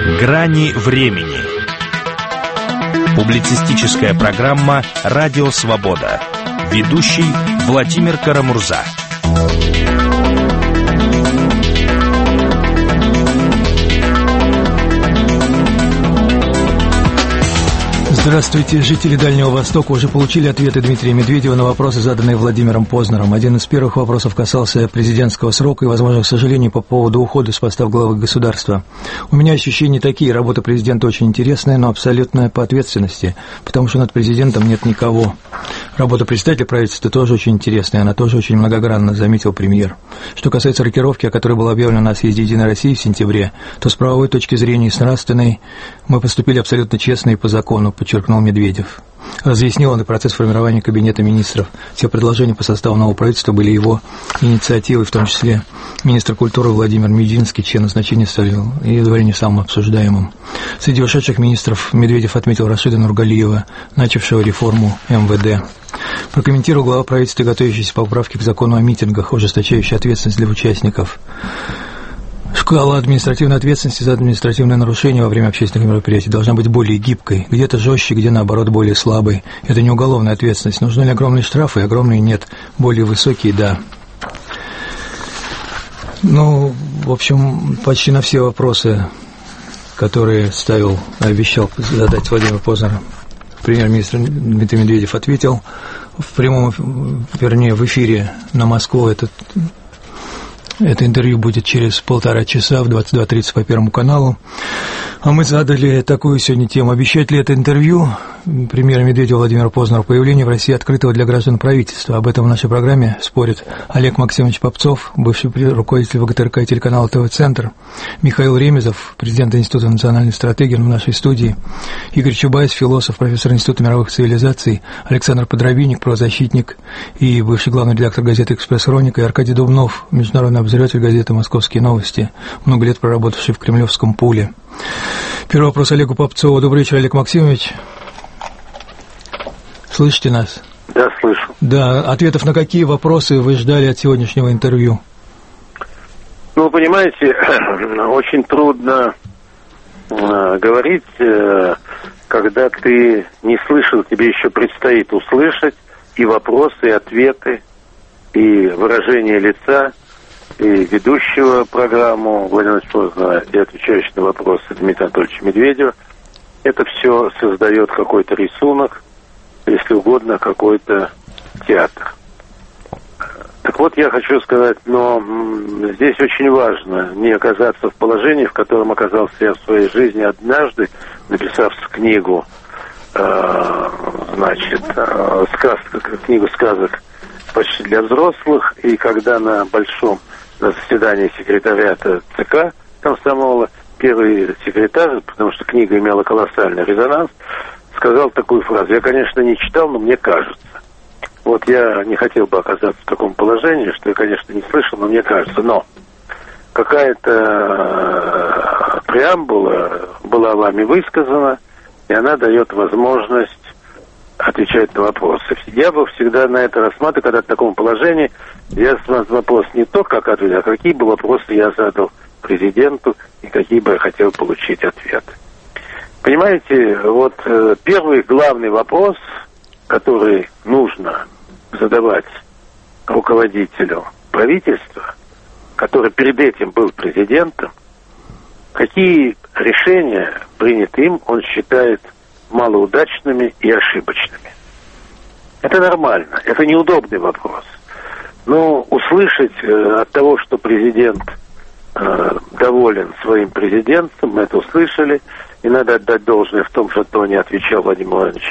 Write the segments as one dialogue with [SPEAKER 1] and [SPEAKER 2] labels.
[SPEAKER 1] Грани времени. Публицистическая программа «Радио Свобода». Ведущий Владимир Карамурза.
[SPEAKER 2] Здравствуйте, жители Дальнего Востока уже получили ответы Дмитрия Медведева на вопросы, заданные Владимиром Познером. Один из первых вопросов касался президентского срока и возможных сожалений по поводу ухода с поста главы государства. У меня ощущения такие: работа президента очень интересная, но абсолютная по ответственности, потому что над президентом нет никого. Работа председателя правительства тоже очень интересная, она тоже очень многогранна, заметил премьер. Что касается рокировки, о которой была объявлена на съезде «Единой России» в сентябре, то с правовой точки зрения и с нравственной мы поступили абсолютно честно и по закону, подчеркнул Медведев. Разъяснил он и процесс формирования Кабинета министров. Все предложения по составу нового правительства были его инициативой, в том числе министр культуры Владимир Мединский, чье назначение стали едва ли не самым обсуждаемым. Среди ушедших министров Медведев отметил Рашида Нургалиева, начавшего реформу МВД. Прокомментировал глава правительства готовящиеся поправки к закону о митингах, ужесточающие ответственность для участников. Шкала административной ответственности за административное нарушение во время общественных мероприятий должна быть более гибкой, где-то жестче, где наоборот более слабой. Это не уголовная ответственность. Нужны ли огромные штрафы? Огромные нет. Более высокие – да. Ну, в общем, почти на все вопросы, которые обещал задать Владимир Познер, премьер-министр Дмитрий Медведев ответил. В эфире на Москву это интервью будет через 1,5 часа в 22:30 по Первому каналу. А мы задали такую сегодня тему: обещает ли это интервью премьера Медведева Владимира Познера появление в России открытого для граждан правительства? Об этом в нашей программе спорят Олег Максимович Попцов, бывший руководитель ВГТРК и телеканала ТВ-центр, Михаил Ремезов, президент Института национальной стратегии, в нашей студии, Игорь Чубайс, философ, профессор Института мировых цивилизаций, Александр Подробинник, правозащитник и бывший главный редактор газеты «Экспресс-хроника», и Аркадий Дубнов, международный обозреватель газеты «Московские новости», много лет проработавший в кремлевском пуле. Первый вопрос Олегу Попцову. Добрый вечер, Олег Максимович. Слышите нас?
[SPEAKER 3] Да, слышу. Да,
[SPEAKER 2] ответов на какие вопросы вы ждали от сегодняшнего интервью?
[SPEAKER 3] Ну, понимаете, очень трудно говорить, когда ты не слышал, тебе еще предстоит услышать и вопросы, и ответы, и выражение лица, и ведущего программу Владимира Познера, и отвечающего на вопросы Дмитрия Анатольевича Медведева. Это все создает какой-то рисунок, если угодно, какой-то театр. Так вот, я хочу сказать, но здесь очень важно не оказаться в положении, в котором оказался я в своей жизни однажды, написав книгу, книгу сказок почти для взрослых, и когда на заседании секретариата ЦК комсомола первый секретарь, потому что книга имела колоссальный резонанс, сказал такую фразу: я, конечно, не читал, но мне кажется. Вот я не хотел бы оказаться в таком положении, что я, конечно, не слышал, но мне кажется. Но какая-то преамбула была вами высказана, и она дает возможность отвечать на вопросы. Я бы всегда на это рассматривал, когда в таком положении, я вопрос не то, как ответить, а какие бы вопросы я задал президенту, и какие бы я хотел получить ответы. Понимаете, вот первый главный вопрос, который нужно задавать руководителю правительства, который перед этим был президентом, какие решения, принятые им, он считает малоудачными и ошибочными. Это нормально, это неудобный вопрос. Но услышать от того, что президент доволен своим президентом, мы это услышали, и надо отдать должное в том, что не отвечал Владимир Владимирович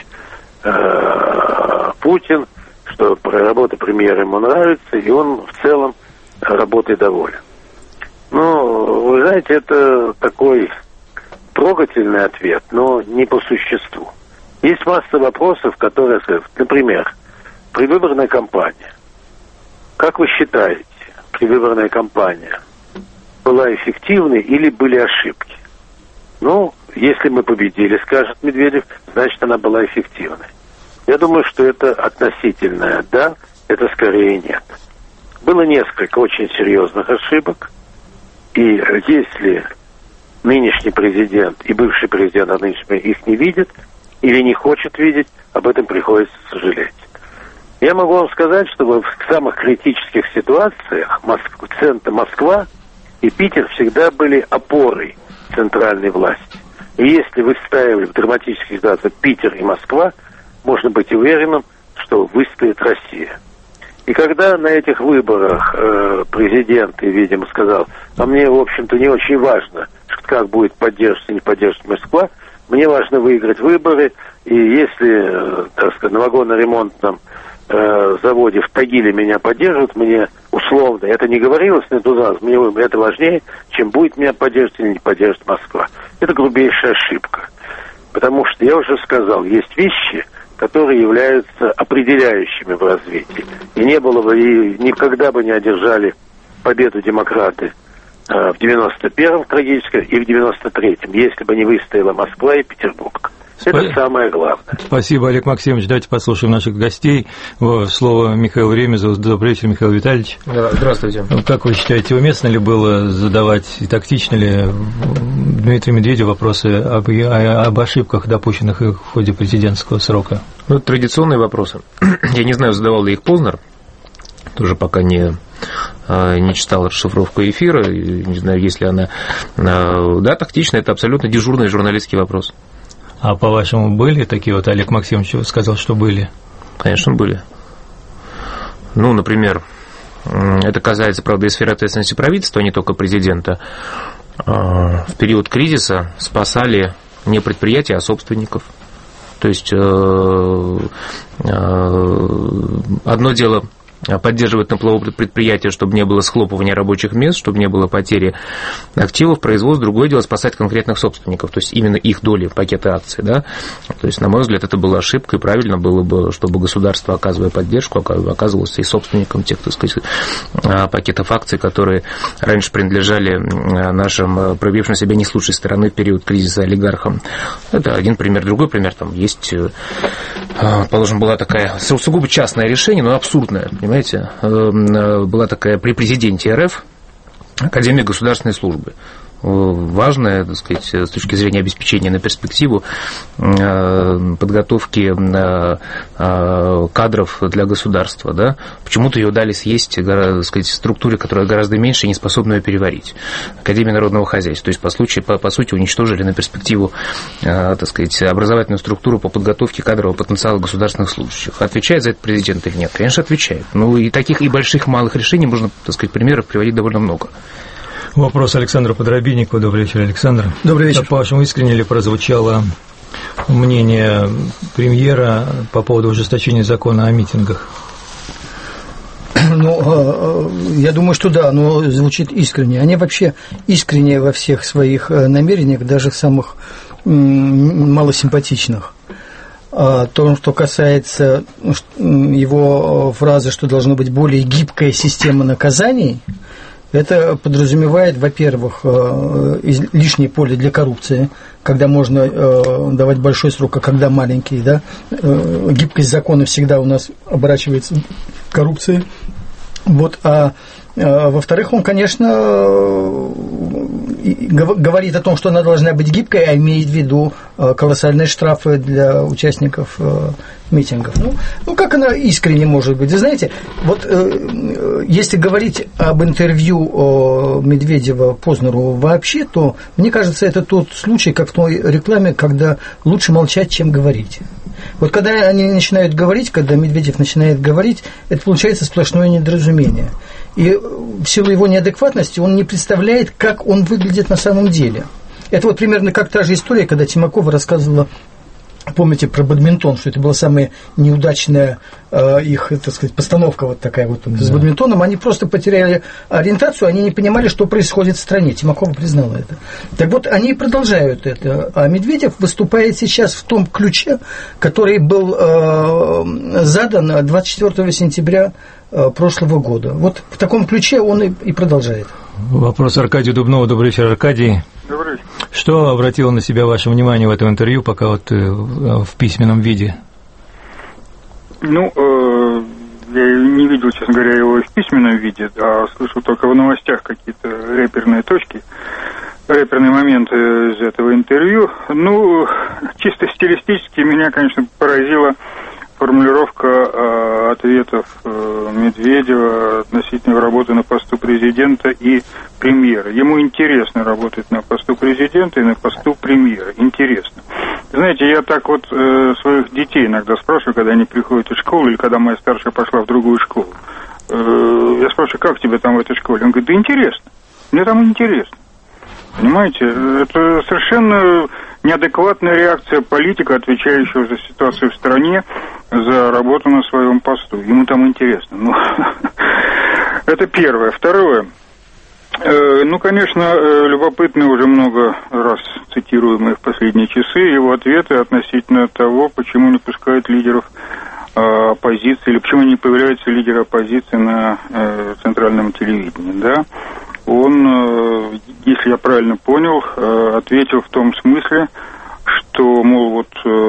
[SPEAKER 3] Путин, что работа премьера ему нравится, и он в целом работой доволен. Ну, вы знаете, это такой трогательный ответ, но не по существу. Есть масса вопросов, которые, например, предвыборная кампания. Как вы считаете, предвыборная кампания была эффективной или были ошибки? Ну, если мы победили, скажет Медведев, значит, она была эффективной. Я думаю, что это относительное «да», это скорее «нет». Было несколько очень серьезных ошибок, и если нынешний президент и бывший президент, а нынешний, их не видит или не хочет видеть, об этом приходится сожалеть. Я могу вам сказать, что в самых критических ситуациях Москва и Питер всегда были опорой центральной власти. И если выстаивали в драматических ситуациях Питер и Москва, можно быть уверенным, что выстоит Россия. И когда на этих выборах президент, видимо, сказал, а мне, в общем-то, не очень важно, как будет поддерживаться, не поддерживаться Москва, мне важно выиграть выборы, и если, так сказать, на вагоноремонтном заводе в Тагиле меня поддерживают, мне условно, это не говорилось, но мне это важнее, чем будет меня поддерживать или не поддерживать Москва. Это грубейшая ошибка. Потому что, я уже сказал, есть вещи, которые являются определяющими в развитии. И не было бы, и никогда бы не одержали победу демократы в 91-м трагическом и в 93-м, если бы не выстояла Москва и Петербург. Это самое главное.
[SPEAKER 2] Спасибо, Олег Максимович. Давайте послушаем наших гостей. Слово Михаилу Ремезову. Добрый вечер, Михаил Витальевич.
[SPEAKER 4] Здравствуйте.
[SPEAKER 2] Как вы считаете, уместно ли было задавать и тактично ли Дмитрию Медведеву вопросы об ошибках, допущенных в ходе президентского срока?
[SPEAKER 4] Ну, это традиционные вопросы. Я не знаю, задавал ли их Познер. Тоже пока не читал расшифровку эфира. Не знаю, есть ли она... Да, тактично. Это абсолютно дежурный журналистский вопрос.
[SPEAKER 2] А по-вашему, были такие вот, Олег Максимович сказал, что были?
[SPEAKER 4] Конечно, были. Ну, например, это касается, правда, и сферы ответственности правительства, а не только президента. В период кризиса спасали не предприятия, а собственников. То есть одно дело поддерживать на плаву предприятия, чтобы не было схлопывания рабочих мест, чтобы не было потери активов, производств. Другое дело спасать конкретных собственников, то есть именно их доли, пакеты акций. Да? То есть, на мой взгляд, это была ошибка, и правильно было бы, чтобы государство, оказывая поддержку, оказывалось и собственником тех, так сказать, пакетов акций, которые раньше принадлежали нашим проявившим себя не с лучшей стороны в период кризиса олигархам. Это один пример. Другой пример, там есть, положим, была такая сугубо частное решение, но абсурдное, понимаете, была такая при президенте РФ Академия государственной службы. Важная, так сказать, с точки зрения обеспечения на перспективу подготовки кадров для государства. Да? Почему-то ее дали съесть, так сказать, структуре, которая гораздо меньше и не способна ее переварить. Академия народного хозяйства. То есть, по сути, уничтожили на перспективу, так сказать, образовательную структуру по подготовке кадрового потенциала государственных служащих. Отвечает за это президент или нет? Конечно, отвечает. Ну, и таких и больших, и малых решений можно, так сказать, примеров приводить довольно много.
[SPEAKER 2] Вопрос Александру Подробиннику. Добрый вечер, Александр.
[SPEAKER 5] Добрый вечер.
[SPEAKER 2] По-вашему, искренне ли прозвучало мнение премьера по поводу ужесточения закона о митингах?
[SPEAKER 5] Ну, я думаю, что да, но звучит искренне. Они вообще искренне во всех своих намерениях, даже самых малосимпатичных. То, что касается его фразы, что должна быть более гибкая система наказаний, это подразумевает, во-первых, лишнее поле для коррупции, когда можно давать большой срок, а когда маленький. Да? Гибкость закона всегда у нас оборачивается коррупцией. Вот, во-вторых, он, конечно, говорит о том, что она должна быть гибкой, а имеет в виду колоссальные штрафы для участников митингов. Ну, как она искренне может быть? Вы знаете, вот если говорить об интервью Медведева Познеру вообще, то, мне кажется, это тот случай, как в той рекламе, когда лучше молчать, чем говорить. Вот когда они начинают говорить, когда Медведев начинает говорить, это получается сплошное недоразумение. И в силу его неадекватности он не представляет, как он выглядит на самом деле. Это вот примерно как та же история, когда Тимакова рассказывала, помните, про бадминтон, что это была самая неудачная их, так сказать, постановка вот такая вот с бадминтоном. Они просто потеряли ориентацию, они не понимали, что происходит в стране. Тимакова признала это. Так вот, они продолжают это. А Медведев выступает сейчас в том ключе, который был задан 24 сентября прошлого года. Вот в таком ключе он и продолжает.
[SPEAKER 2] Вопрос Аркадию Дубнову. Добрый вечер, Аркадий.
[SPEAKER 6] Добрый вечер.
[SPEAKER 2] Что обратило на себя ваше внимание в этом интервью, пока вот в письменном виде?
[SPEAKER 6] Ну, я не видел, честно говоря, его в письменном виде, а слышал только в новостях какие-то реперные точки. рэперные моменты из этого интервью. Ну, чисто стилистически меня, конечно, поразила формулировка ответов Медведева относительно работы на посту президента и премьера. Ему интересно работать на посту президента и на посту премьера. Интересно. Знаете, я так вот своих детей иногда спрашиваю, когда они приходят из школы, или когда моя старшая пошла в другую школу. Я спрашиваю, как тебе там в этой школе? Он говорит, да интересно. Мне там интересно. Понимаете, это совершенно неадекватная реакция политика, отвечающего за ситуацию в стране, за работу на своем посту. Ему там интересно. Ну, это первое. Второе. Ну, конечно, любопытны уже много раз цитируемые в последние часы его ответы относительно того, почему не пускают лидеров оппозиции, или почему не появляются лидеры оппозиции на центральном телевидении, да. Он, если я правильно понял, ответил в том смысле, что, мол,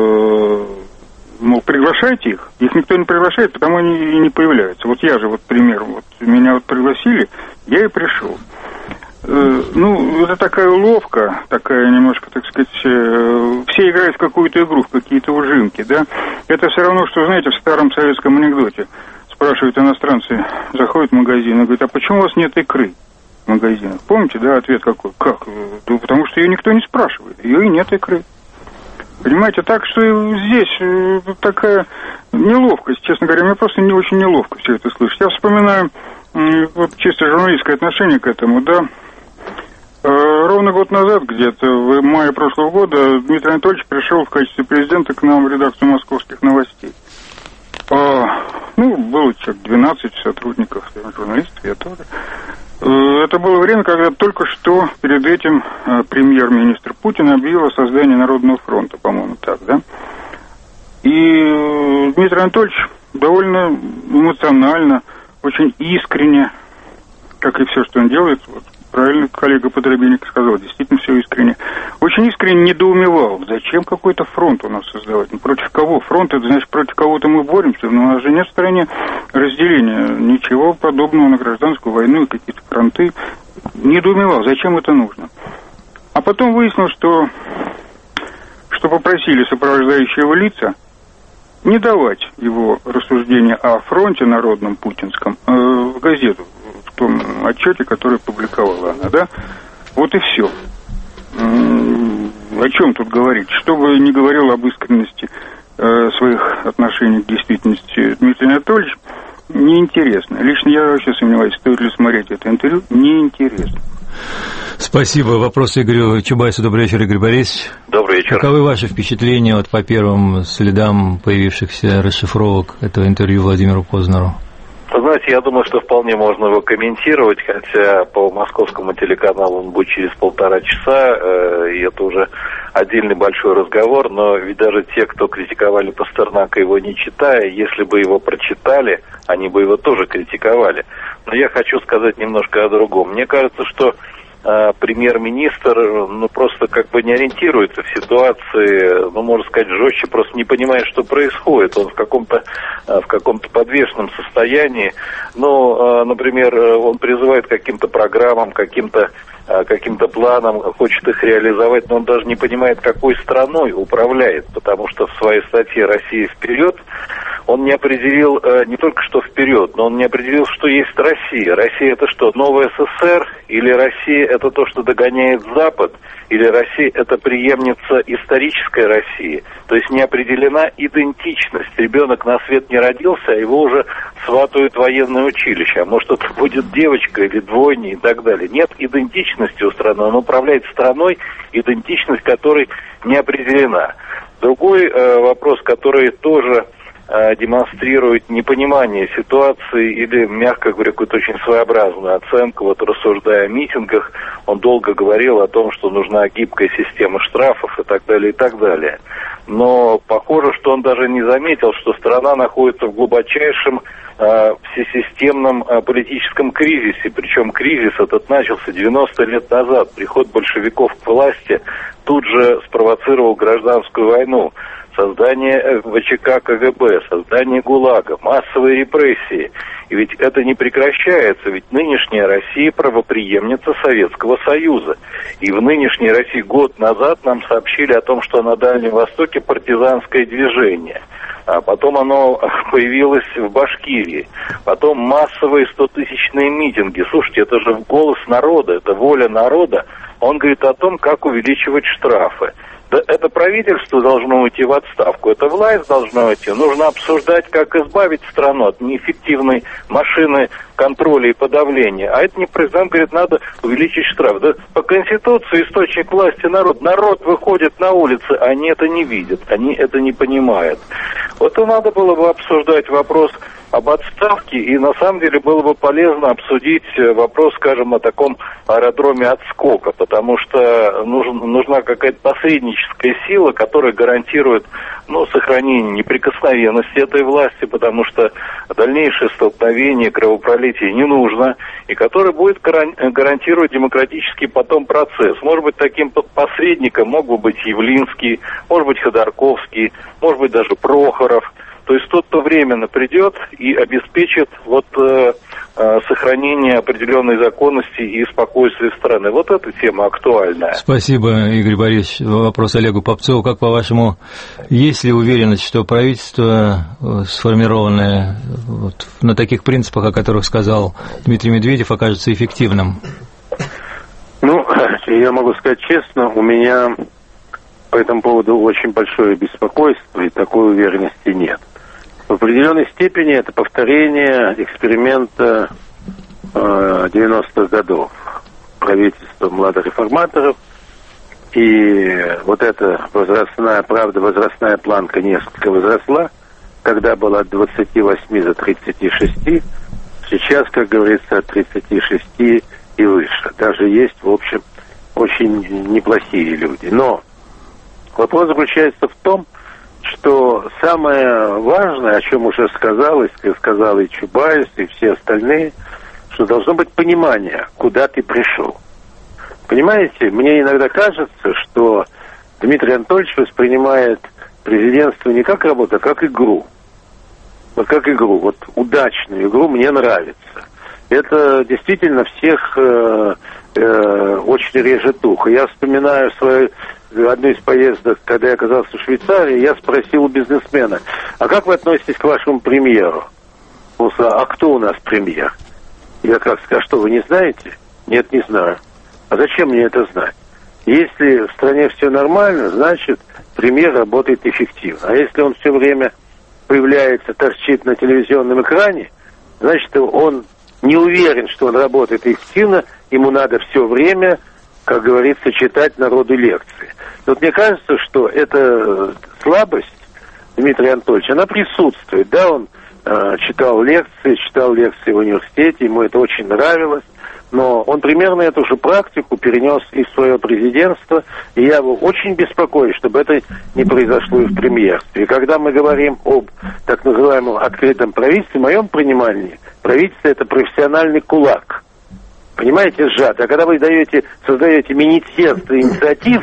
[SPEAKER 6] приглашайте их никто не приглашает, потому они и не появляются. Вот я же, вот пример, вот меня вот пригласили, я и пришел. Ну, это такая уловка, такая немножко, так сказать, все играют в какую-то игру, в какие-то ужимки, да. Это все равно, что, знаете, в старом советском анекдоте спрашивают иностранцы, заходят в магазин и говорят, а почему у вас нет икры в магазинах? Помните, да, ответ какой? Как? Да потому что ее никто не спрашивает, ее и нет икры. Понимаете, так что здесь такая неловкость, честно говоря, мне просто не очень неловко все это слышать. Я вспоминаю вот чисто журналистское отношение к этому, да. Ровно год назад, где-то в мае прошлого года, Дмитрий Анатольевич пришел в качестве президента к нам в редакцию «Московских новостей». Ну, было человек 12 сотрудников, журналистов, я тоже. Это было время, когда только что перед этим премьер-министр Путин объявил о создании Народного фронта, по-моему, так, да? И Дмитрий Анатольевич довольно эмоционально, очень искренне, как и все, что он делает, вот, правильно коллега Подробинник сказал, действительно все искренне. Очень искренне недоумевал, зачем какой-то фронт у нас создавать. Ну, против кого? Фронт, это значит, против кого-то мы боремся, но у нас же нет в стране разделения. Ничего подобного на гражданскую войну и какие-то фронты. Недоумевал, зачем это нужно. А потом выяснилось, что попросили сопровождающие его лица не давать его рассуждения о фронте народном путинском в газету, в том отчете, который публиковала она, да? Вот и все. О чем тут говорить? Что бы ни говорил об искренности своих отношений к действительности Дмитрий Анатольевич, неинтересно. Лично я вообще сомневаюсь, стоит ли смотреть это интервью, неинтересно.
[SPEAKER 2] Спасибо. Вопрос Игорю Чубайсу. Добрый вечер, Игорь Борисович.
[SPEAKER 3] Добрый вечер.
[SPEAKER 2] Каковы ваши впечатления вот по первым следам появившихся расшифровок этого интервью Владимиру Познеру?
[SPEAKER 3] Вы знаете, я думаю, что вполне можно его комментировать, хотя по московскому телеканалу он будет через 1,5 часа, и это уже отдельный большой разговор, но ведь даже те, кто критиковали Пастернака, его не читая, если бы его прочитали, они бы его тоже критиковали. Но я хочу сказать немножко о другом. Мне кажется, что премьер-министр, просто как бы не ориентируется в ситуации, можно сказать, жестче, просто не понимает, что происходит. Он в каком-то подвешенном состоянии. Например, он призывает к каким-то программам, каким-то планам, хочет их реализовать, но он даже не понимает, какой страной управляет, потому что в своей статье «Россия вперед» он не определил не только что вперед, но он не определил, что есть Россия. Россия это что, новая СССР? Или Россия это то, что догоняет Запад? Или Россия это преемница исторической России? То есть не определена идентичность. Ребенок на свет не родился, а его уже сватают в военное училище. А может это будет девочка или двойня и так далее. Нет идентичности у страны. Он управляет страной, идентичность которой не определена. Другой вопрос, который тоже демонстрирует непонимание ситуации или, мягко говоря, какую-то очень своеобразную оценку. Вот рассуждая о митингах, он долго говорил о том, что нужна гибкая система штрафов и так далее, и так далее. Но похоже, что он даже не заметил, что страна находится в глубочайшем всесистемном политическом кризисе. Причем кризис этот начался 90 лет назад. Приход большевиков к власти тут же спровоцировал гражданскую войну создание ВЧК КГБ, создание ГУЛАГа, массовые репрессии. И ведь это не прекращается, ведь нынешняя Россия правопреемница Советского Союза. И в нынешней России год назад нам сообщили о том, что на Дальнем Востоке партизанское движение. А потом оно появилось в Башкирии. Потом массовые 100-тысячные митинги. Слушайте, это же голос народа, это воля народа. Он говорит о том, как увеличивать штрафы. Да это правительство должно уйти в отставку, это власть должна уйти. Нужно обсуждать, как избавить страну от неэффективной машины контроля и подавления. А это не президент говорит, надо увеличить штраф. Да по Конституции источник власти народ. Народ выходит на улицы, они это не видят, они это не понимают. Вот и надо было бы обсуждать вопрос об отставке, и на самом деле было бы полезно обсудить вопрос, скажем, о таком аэродроме отскока, потому что нужна какая-то посредническая сила, которая гарантирует сохранение неприкосновенности этой власти, потому что дальнейшее столкновение, кровопролитие не нужно, и которая будет гарантировать демократический потом процесс. Может быть, таким посредником мог бы быть Явлинский, может быть, Ходорковский, может быть, даже Прохоров. То есть тот, кто временно придет и обеспечит сохранение определенной законности и спокойствия страны. Вот эта тема актуальная.
[SPEAKER 2] Спасибо, Игорь Борисович. Вопрос Олегу Попцову. Как, по-вашему, есть ли уверенность, что правительство, сформированное на таких принципах, о которых сказал Дмитрий Медведев, окажется эффективным?
[SPEAKER 3] Я могу сказать честно, у меня по этому поводу очень большое беспокойство, и такой уверенности нет. В определенной степени это повторение эксперимента 90-х годов правительства младореформаторов. И вот эта возрастная планка несколько возросла, когда была от 28 до 36, сейчас, как говорится, от 36 и выше. Даже есть, в общем, очень неплохие люди. Но вопрос заключается в том, что самое важное, о чем уже сказал и Чубайс, и все остальные, что должно быть понимание, куда ты пришел. Понимаете, мне иногда кажется, что Дмитрий Анатольевич воспринимает президентство не как работу, а как игру. Вот как игру, вот удачную игру мне нравится. Это действительно всех очень режет ухо. Я вспоминаю одну из поездок, когда я оказался в Швейцарии, я спросил у бизнесмена, а как вы относитесь к вашему премьеру? Он сказал, а кто у нас премьер? Я как сказал, что вы не знаете? Нет, не знаю. А зачем мне это знать? Если в стране все нормально, значит, премьер работает эффективно. А если он все время появляется, торчит на телевизионном экране, значит, он не уверен, что он работает эффективно, ему надо все время, как говорится, читать народу лекции. Вот мне кажется, что эта слабость Дмитрия Анатольевича, она присутствует. Да, он читал лекции в университете, ему это очень нравилось, но он примерно эту же практику перенес и в свое президентство, и я его очень беспокоюсь, чтобы это не произошло и в премьерстве. И когда мы говорим об так называемом открытом правительстве, в моем понимании, правительство – это профессиональный кулак. Понимаете, сжато. А когда вы создаете министерство инициатив,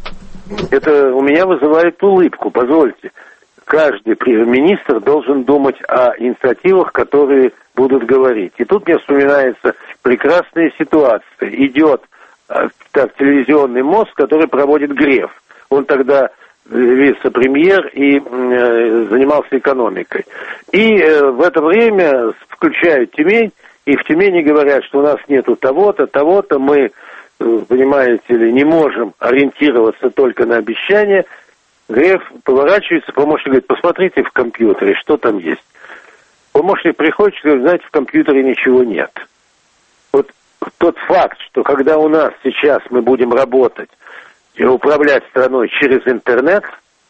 [SPEAKER 3] это у меня вызывает улыбку, позвольте. Каждый министр должен думать о инициативах, которые будут говорить. И тут мне вспоминается прекрасная ситуация. Идет телевизионный мост, который проводит Греф. Он тогда вице-премьер и занимался экономикой. И в это время включают Тюмень, и в Тюмени говорят, что у нас нету того-то, того-то, мы, понимаете ли, не можем ориентироваться только на обещания. Греф поворачивается, помощник говорит, посмотрите в компьютере, что там есть. Помощник приходит и говорит, знаете, в компьютере ничего нет. Вот тот факт, что когда у нас сейчас мы будем работать и управлять страной через интернет,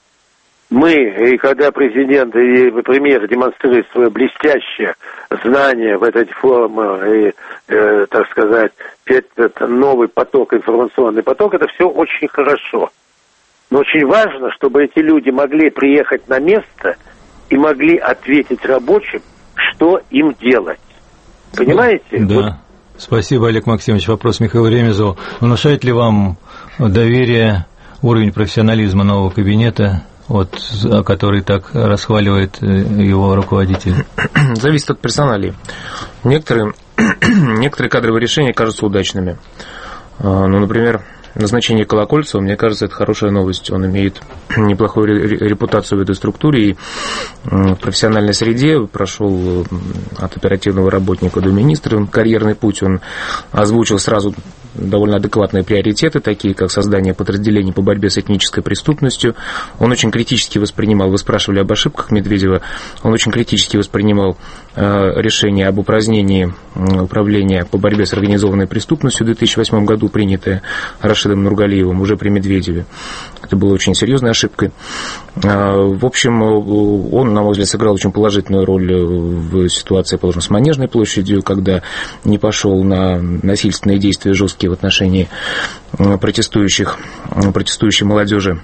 [SPEAKER 3] и когда президент и премьер демонстрируют свое блестящее знание в этой форме, так сказать, этот новый поток, информационный поток, это все очень хорошо. Но очень важно, чтобы эти люди могли приехать на место и могли ответить рабочим, что им делать. Понимаете?
[SPEAKER 2] Да. Вот. Спасибо, Олег Максимович. Вопрос Михаилу Ремезову. Внушает ли вам доверие уровень профессионализма нового кабинета который так расхваливает его руководитель?
[SPEAKER 4] Зависит от персоналей. Некоторые кадровые решения кажутся удачными. Например, назначение Колокольцева, мне кажется, это хорошая новость. Он имеет неплохую репутацию в этой структуре и в профессиональной среде прошел от оперативного работника до министра карьерный путь. Он озвучил сразу довольно адекватные приоритеты, такие как создание подразделений по борьбе с этнической преступностью. Он очень критически воспринимал, вы спрашивали об ошибках Медведева, он очень критически воспринимал решение об упразднении управления по борьбе с организованной преступностью в 2008 году, принятое Рашидом Нургалиевым уже при Медведеве. Это было очень серьезной ошибкой. В общем, он, на мой взгляд, сыграл очень положительную роль в ситуации, положим, с Манежной площадью, когда не пошел на насильственные действия жесткие в отношении протестующей молодежи.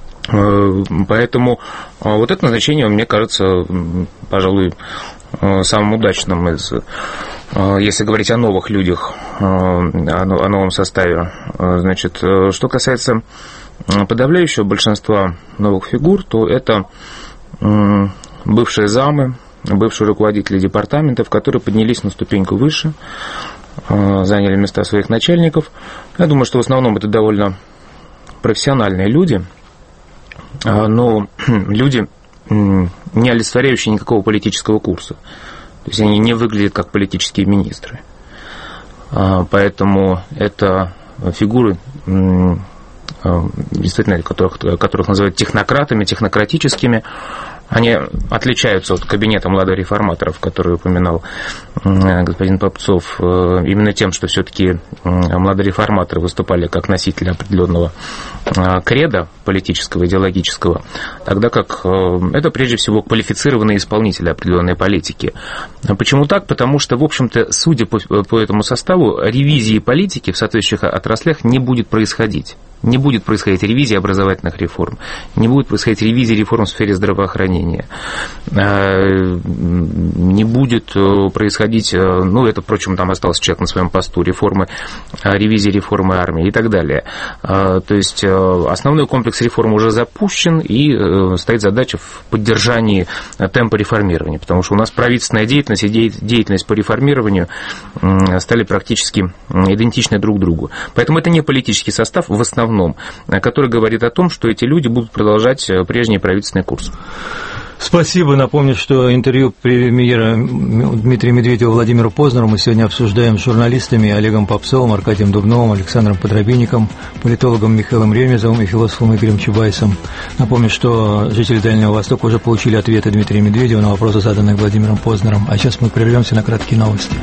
[SPEAKER 4] Поэтому вот это назначение, мне кажется, пожалуй, самым удачным если говорить о новых людях, о новом составе. Значит, что касается подавляющего большинства новых фигур, то это бывшие замы, бывшие руководители департаментов, которые поднялись на ступеньку выше, заняли места своих начальников. Я думаю, что в основном это довольно профессиональные люди, но люди, не олицетворяющие никакого политического курса. То есть они не выглядят как политические министры. Поэтому это фигуры, действительно, которых называют технократами, технократическими. Они отличаются от кабинета молодореформаторов, который упоминал господин Попцов, именно тем, что все-таки молодореформаторы выступали как носители определенного кредо политического, идеологического, тогда как это прежде всего квалифицированные исполнители определенной политики. Почему так? Потому что, в общем-то, судя по этому составу, ревизии политики в соответствующих отраслях не будет происходить. Не будет происходить ревизии образовательных реформ, не будет происходить ревизии реформ в сфере здравоохранения, не будет происходить, это, впрочем, там остался человек на своем посту, ревизии реформы армии и так далее. То есть основной комплекс реформ уже запущен, и стоит задача в поддержании темпа реформирования, потому что у нас правительственная деятельность и деятельность по реформированию стали практически идентичны друг другу. Поэтому это не политический состав в основном, который говорит о том, что эти люди будут продолжать прежний правительственный курс.
[SPEAKER 2] Спасибо. Напомню, что интервью премьера Дмитрия Медведева Владимиру Познеру мы сегодня обсуждаем с журналистами Олегом Попцовым, Аркадием Дубновым, Александром Подробинником, политологом Михаилом Ремезовым и философом Игорем Чубайсом. Напомню, что жители Дальнего Востока уже получили ответы Дмитрия Медведева на вопросы, заданные Владимиром Познером. А сейчас мы прервемся на краткие новости.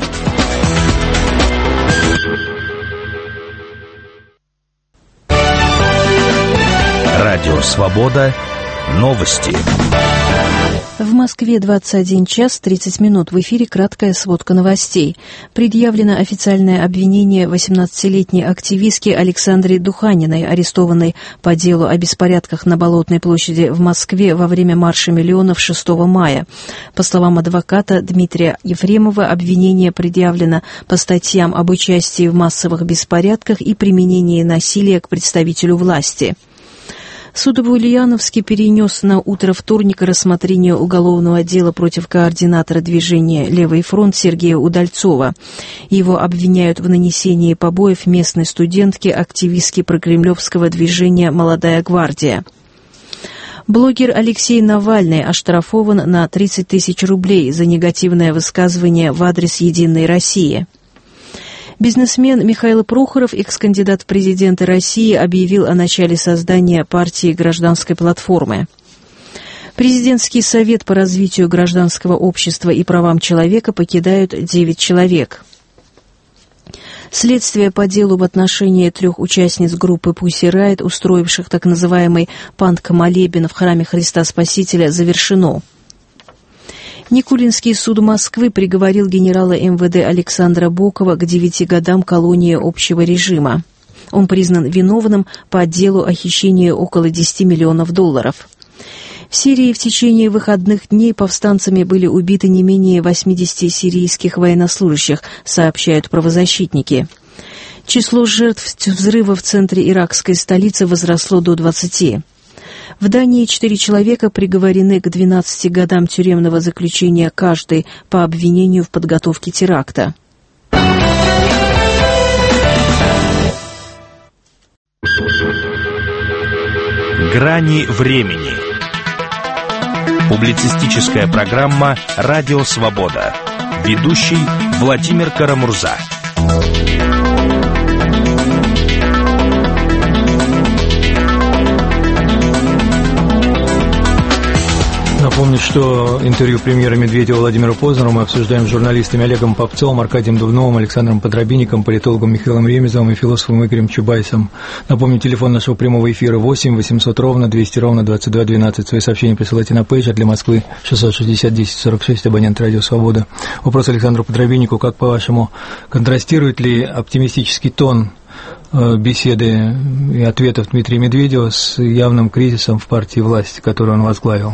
[SPEAKER 1] Радио «Свобода». Новости.
[SPEAKER 7] В Москве 21 час 30 минут. В эфире краткая сводка новостей. Предъявлено официальное обвинение 18-летней активистке Александре Духаниной, арестованной по делу о беспорядках на Болотной площади в Москве во время марша миллионов 6 мая. По словам адвоката Дмитрия Ефремова, обвинение предъявлено по статьям об участии в массовых беспорядках и применении насилия к представителю власти. Суд в Ульяновске перенес на утро вторника рассмотрение уголовного дела против координатора движения «Левый фронт» Сергея Удальцова. Его обвиняют в нанесении побоев местной студентке, активистке прокремлевского движения «Молодая гвардия». Блогер Алексей Навальный оштрафован на 30 тысяч рублей за негативное высказывание в адрес «Единой России». Бизнесмен Михаил Прохоров, экс-кандидат в президенты России, объявил о начале создания партии «Гражданской платформы». Президентский совет по развитию гражданского общества и правам человека покидают 9 человек. Следствие по делу в отношении 3 участниц группы Pussy Riot, устроивших так называемый панк-молебен в храме Христа Спасителя, завершено. Никулинский суд Москвы приговорил генерала МВД Александра Бокова к 9 годам колонии общего режима. Он признан виновным по делу о хищении около 10 миллионов долларов. В Сирии в течение выходных дней повстанцами были убиты не менее 80 сирийских военнослужащих, сообщают правозащитники. Число жертв взрыва в центре иракской столицы возросло до 20. В Дании 4 человека приговорены к 12 годам тюремного заключения каждый по обвинению в подготовке теракта.
[SPEAKER 1] Грани времени. Публицистическая программа «Радио Свобода». Ведущий Владимир Карамурза.
[SPEAKER 2] Напомню, что интервью премьера Медведева Владимиру Познеру мы обсуждаем с журналистами Олегом Попцовым, Аркадием Дубновым, Александром Подробинником, политологом Михаилом Ремезовым и философом Игорем Чубайсом. Напомню, телефон нашего прямого эфира 8 800 ровно 200 ровно 22 12. Свои сообщения присылайте на пейджер для Москвы 660 10 46, абонент «Радио Свобода». Вопрос Александру Подробиннику. Как, по-вашему, контрастирует ли оптимистический тон беседы и ответов Дмитрия Медведева с явным кризисом в партии власти, который он возглавил?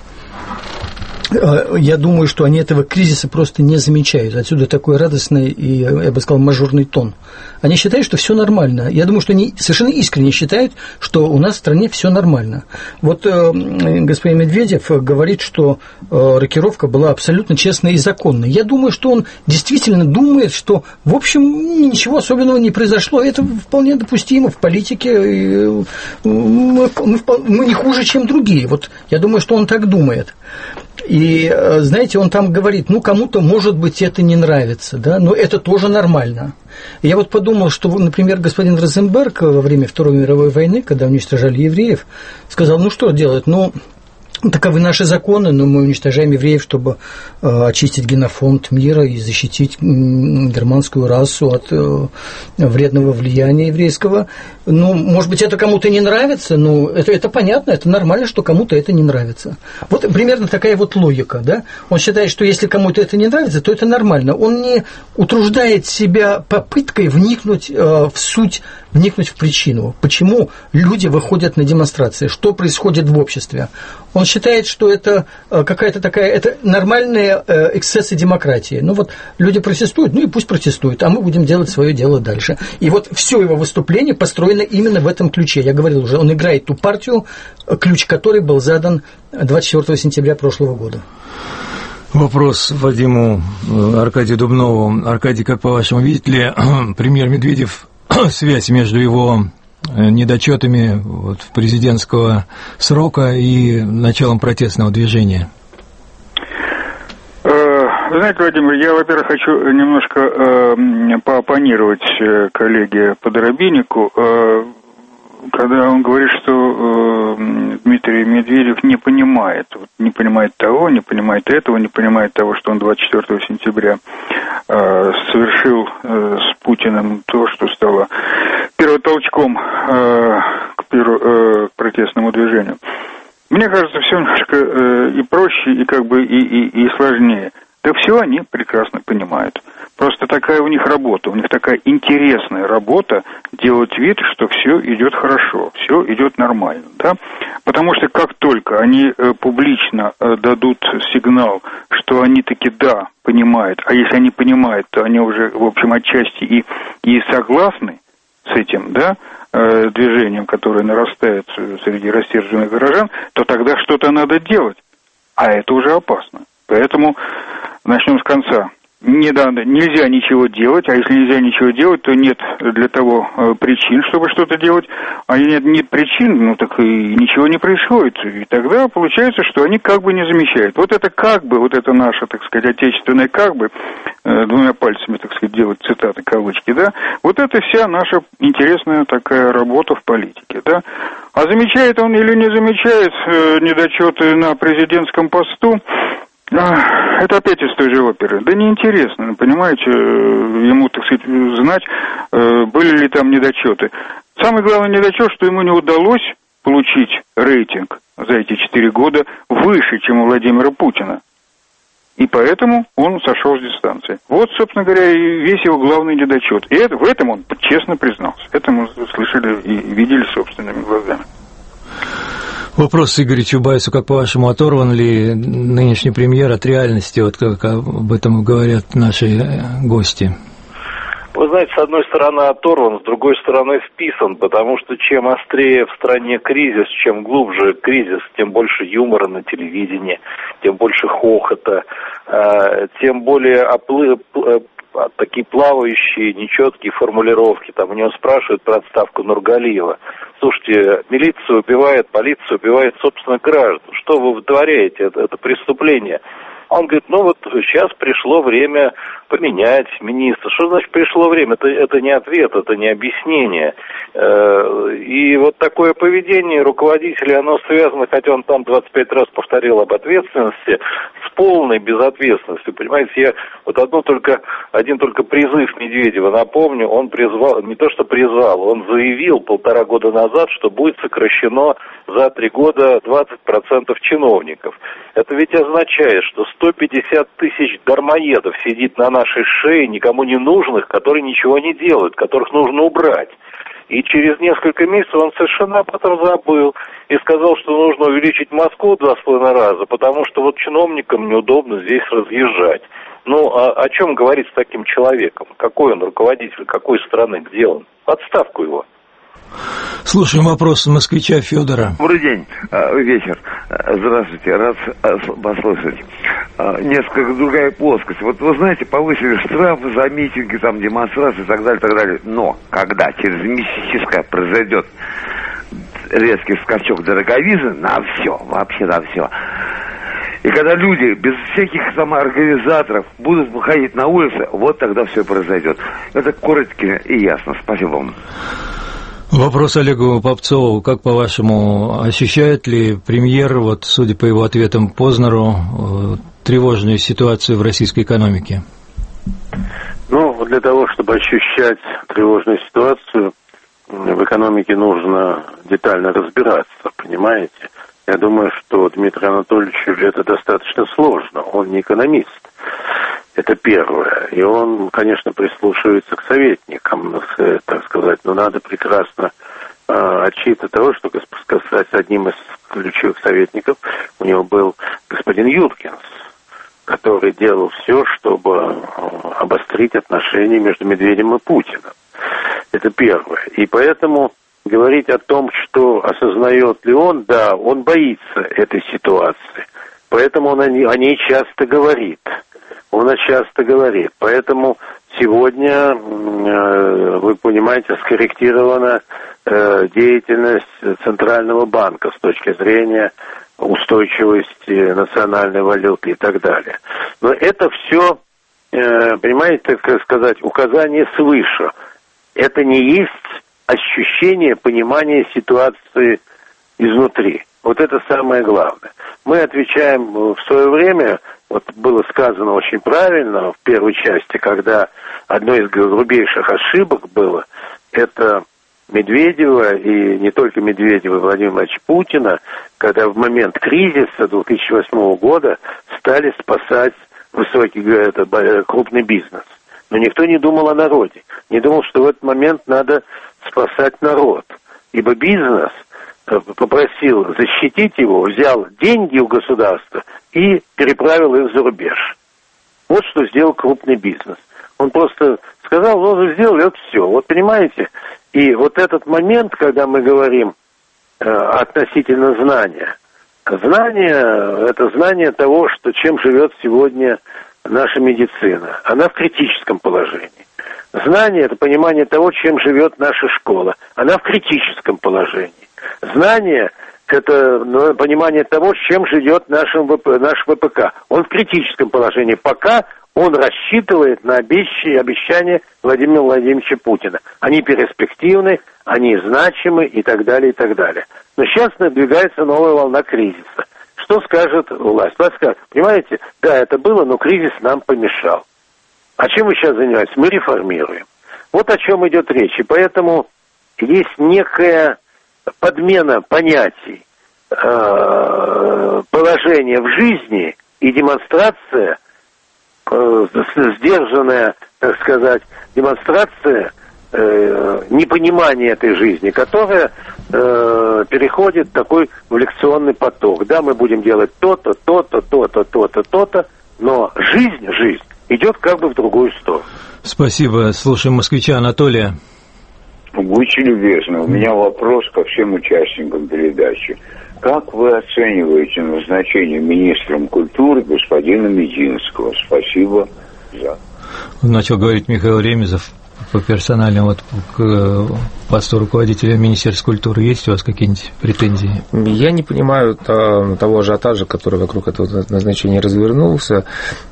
[SPEAKER 5] Я думаю, что они этого кризиса просто не замечают. Отсюда такой радостный и, я бы сказал, мажорный тон. Они считают, что все нормально. Я думаю, что они совершенно искренне считают, что у нас в стране все нормально. Вот господин Медведев говорит, что рокировка была абсолютно честной и законной. Я думаю, что он действительно думает, что, в общем, ничего особенного не произошло. Это вполне допустимо в политике. Мы не хуже, чем другие. Вот я думаю, что он так думает. И, знаете, он там говорит, кому-то, может быть, это не нравится, да, но это тоже нормально. Я вот подумал, что, например, господин Розенберг во время Второй мировой войны, когда уничтожали евреев, сказал, что делать, таковы наши законы, но мы уничтожаем евреев, чтобы очистить генофонд мира и защитить германскую расу от вредного влияния еврейского. Может быть, это кому-то не нравится, но это понятно, это нормально, что кому-то это не нравится. Вот примерно такая вот логика, да? Он считает, что если кому-то это не нравится, то это нормально. Он не утруждает себя попыткой вникнуть в суть, вникнуть в причину, почему люди выходят на демонстрации, что происходит в обществе. Он считает, что это какая-то такая, это нормальные эксцессы демократии. Люди протестуют, и пусть протестуют, а мы будем делать свое дело дальше. И вот все его выступление построено именно в этом ключе. Я говорил уже, он играет ту партию, ключ которой был задан 24 сентября прошлого года.
[SPEAKER 2] Вопрос Вадиму Аркадию Дубнову. Аркадий, как по-вашему, видит ли премьер Медведев связь между его недочетами президентского срока и началом протестного движения?
[SPEAKER 6] Вы знаете, Владимир, я, во-первых, хочу немножко пооппонировать коллеге Подробиннику, когда он говорит, что Дмитрий Медведев не понимает того, не понимает этого, не понимает того, что он 24 сентября совершил с Путиным то, что стало первотолчком к протестному движению. Мне кажется, все немножко и проще, и сложнее. Да все они прекрасно понимают. Просто такая у них работа, у них такая интересная работа делать вид, что все идет хорошо, все идет нормально, да? Потому что как только они публично дадут сигнал, что они таки понимают, а если они понимают, то они уже, в общем, отчасти и согласны с этим, движением, которое нарастает среди рассерженных горожан, то тогда что-то надо делать, а это уже опасно. Поэтому начнем с конца. Нельзя ничего делать, а если нельзя ничего делать, то нет для того причин, чтобы что-то делать, а нет причин, так и ничего не происходит. И тогда получается, что они не замечают. Вот это это наше, так сказать, отечественное двумя пальцами, так сказать, делать цитаты, кавычки, да, вот это вся наша интересная такая работа в политике, да. А замечает он или не замечает недочеты на президентском посту, это опять из той же оперы. Да неинтересно, понимаете, ему, так сказать, знать, были ли там недочеты. Самый главный недочет, что ему не удалось получить рейтинг за эти 4 года выше, чем у Владимира Путина. И поэтому он сошел с дистанции. Вот, собственно говоря, и весь его главный недочет. И в этом он честно признался. Это мы слышали и видели собственными глазами.
[SPEAKER 2] Вопрос Игорю Чубайсу. Как, по-вашему, оторван ли нынешний премьер от реальности, как об этом говорят наши гости?
[SPEAKER 8] Вы знаете, с одной стороны оторван, с другой стороны вписан, потому что чем острее в стране кризис, чем глубже кризис, тем больше юмора на телевидении, тем больше хохота, тем более такие плавающие, нечеткие формулировки. Там у него спрашивают про отставку Нургалиева. Слушайте, милиция убивает, полиция убивает собственных граждан. Что вы вытворяете? Это преступление. Он говорит, ну вот сейчас пришло время поменять министра. Что значит пришло время? Это не ответ, это не объяснение. И вот такое поведение руководителя, оно связано, хотя он там 25 раз повторил об ответственности, с полной безответственностью. Понимаете, я вот один только призыв Медведева напомню, он призвал, не то что призвал, он заявил 1,5 года назад, что будет сокращено за 3 года 20% чиновников. Это ведь означает, что 150 тысяч дармоедов сидит на нашей шее, никому не нужных, которые ничего не делают, которых нужно убрать. И через несколько месяцев он совершенно об этом забыл и сказал, что нужно увеличить Москву 2,5 раза, потому что вот чиновникам неудобно здесь разъезжать. Ну, о чем говорить с таким человеком? Какой он руководитель, какой страны, где он? Отставку его.
[SPEAKER 2] Слушаем вопрос москвича Федора.
[SPEAKER 9] Добрый день, вечер. Здравствуйте, рад послушать. Несколько другая плоскость. Вот вы знаете, повысили штрафы за митинги, там, демонстрации и так далее, так далее. Но когда через месячишко произойдет резкий скачок дороговизны на все, вообще на все, и когда люди без всяких самоорганизаторов будут выходить на улицы, вот тогда все произойдет. Это коротко и ясно. Спасибо вам.
[SPEAKER 2] Вопрос Олегу Попцову. Как, по-вашему, ощущает ли премьер, вот, судя по его ответам Познеру, тревожную ситуацию в российской экономике?
[SPEAKER 3] Ну, для того, чтобы ощущать тревожную ситуацию, в экономике нужно детально разбираться, понимаете? Я думаю, что Дмитрию Анатольевичу это достаточно сложно. Он не экономист. Это первое. И он, конечно, прислушивается к советникам, так сказать, но надо прекрасно отчитывать того, что, кстати, одним из ключевых советников у него был господин Юткинс, который делал все, чтобы обострить отношения между Медведевым и Путиным. Это первое. И поэтому говорить о том, что осознает ли он, да, он боится этой ситуации. Поэтому он о ней часто говорит. Поэтому сегодня, вы понимаете, скорректирована деятельность Центрального банка с точки зрения устойчивости национальной валюты и так далее. Но это все, понимаете, так сказать, указание свыше. Это не есть ощущение, понимание ситуации изнутри. Вот это самое главное. Мы отвечаем в свое время, вот было сказано очень правильно в первой части, когда одной из грубейших ошибок было, это Медведева, и не только Медведева, и Владимира Владимировича Путина, когда в момент кризиса 2008 года стали спасать крупный бизнес. Но никто не думал о народе, не думал, что в этот момент надо спасать народ. Ибо бизнес попросил защитить его, взял деньги у государства и переправил их за рубеж. Вот что сделал крупный бизнес. Он просто сказал, ну, сделали, это все. Вот понимаете, и вот этот момент, когда мы говорим относительно знания. Знание – это знание того, чем живет сегодня наша медицина. Она в критическом положении. Знание – это понимание того, чем живет наша школа. Она в критическом положении. Знание – это понимание того, чем живет наш ВПК. Он в критическом положении. Пока он рассчитывает на обещания Владимира Владимировича Путина. Они перспективны, они значимы и так далее, и так далее. Но сейчас надвигается новая волна кризиса. Что скажет власть? Власть скажет, понимаете, да, это было, но кризис нам помешал. А чем мы сейчас занимаемся? Мы реформируем. Вот о чем идет речь. И поэтому есть некая подмена понятий, положения в жизни и демонстрация, сдержанная, так сказать, демонстрация непонимания этой жизни, которая переходит в такой в лекционный поток. Да, мы будем делать то-то, то-то, то-то, то-то, то-то, но жизнь, идет как бы в другую сторону.
[SPEAKER 2] Спасибо. Слушаем москвича Анатолия.
[SPEAKER 10] Будьте любезны, у меня вопрос ко всем участникам передачи. Как вы оцениваете назначение министром культуры господина Мединского? Спасибо за...
[SPEAKER 2] Начал говорить Михаил Ремезов по персональному вот, к посту руководителя Министерства культуры. Есть у вас какие-нибудь претензии?
[SPEAKER 4] Я не понимаю того ажиотажа, который вокруг этого назначения развернулся,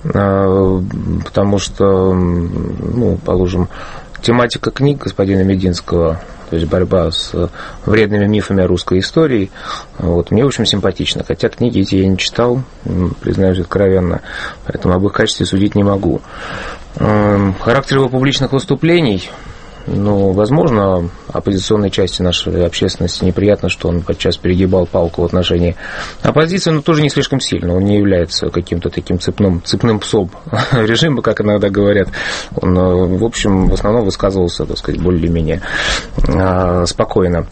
[SPEAKER 4] потому что, ну, положим, тематика книг господина Мединского, то есть борьба с вредными мифами русской истории, вот, мне очень симпатично. Хотя книги эти я не читал, признаюсь откровенно, поэтому об их качестве судить не могу. Характер его публичных выступлений, ну, возможно, оппозиционной части нашей общественности неприятно, что он подчас перегибал палку в отношении оппозиции, но тоже не слишком сильно. Он не является каким-то таким цепным псом режима, как иногда говорят. Он, в общем, в основном высказывался, так сказать, более-менее спокойно.